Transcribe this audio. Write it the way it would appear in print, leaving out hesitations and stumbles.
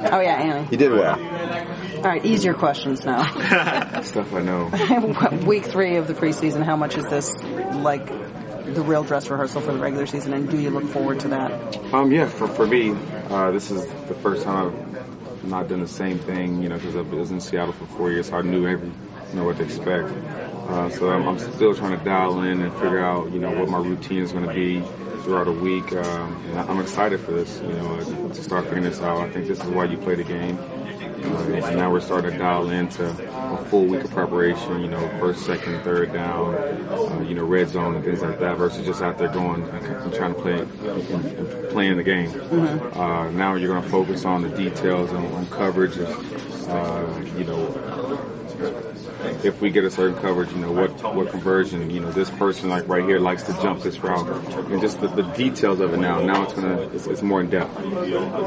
Oh, yeah, Annie. You did well. All right, easier questions now. Stuff I know. Week 3 of the preseason, how much is this like the real dress rehearsal for the regular season, and do you look forward to that? Yeah, for me, this is the first time I've not done the same thing, because I was in Seattle for 4 years, so I knew what to expect. So I'm still trying to dial in and figure out, what my routine is going to be throughout a week. And I'm excited for this, to start figuring this out. I think this is why you play the game. And now we're starting to dial into a full week of preparation, first, second, third down, red zone and things like that, versus just out there going and trying to playing the game. Mm-hmm. Now you're going to focus on the details and on coverage, if we get a certain coverage, what conversion, this person like right here likes to jump this route, and just the details of it now. Now it's more in depth.